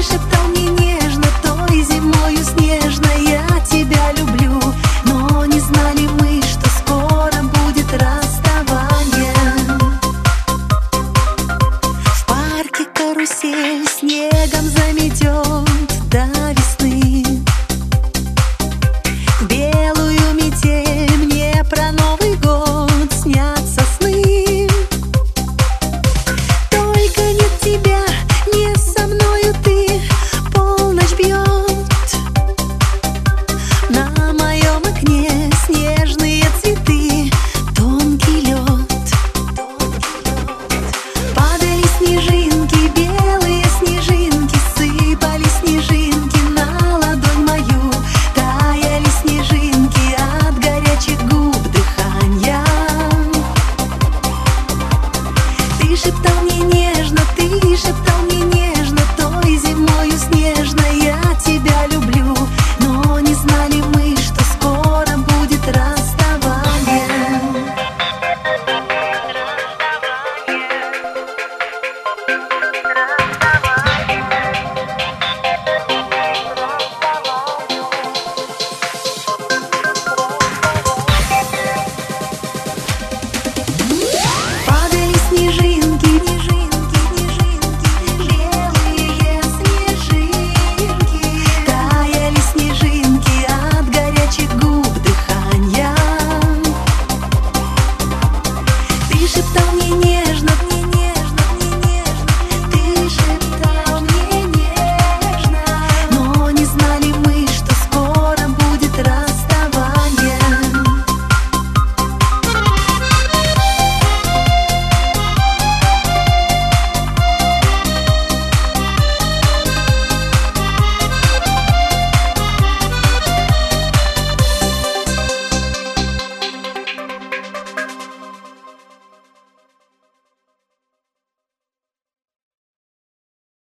шептал мне нежно той зимою снежной: я тебя люблю. Но не знали мы, что скоро будет расставание. В парке карусель снегом заметет до весны. В белую метель мне про Новый год снятся сны. Только нет тебя, не со мною ты. Полночь бьет на моем окне снежные цветы, тонкий лед. Падали снежинки, белые снежинки, сыпали снежинки на ладонь мою. Таяли снежинки от горячих губ дыхания. Ты шептал мне нежно, ты шептал мне нежно той зимою снежной: я тебя люблю. Но не знали мы, что скоро будет расставание.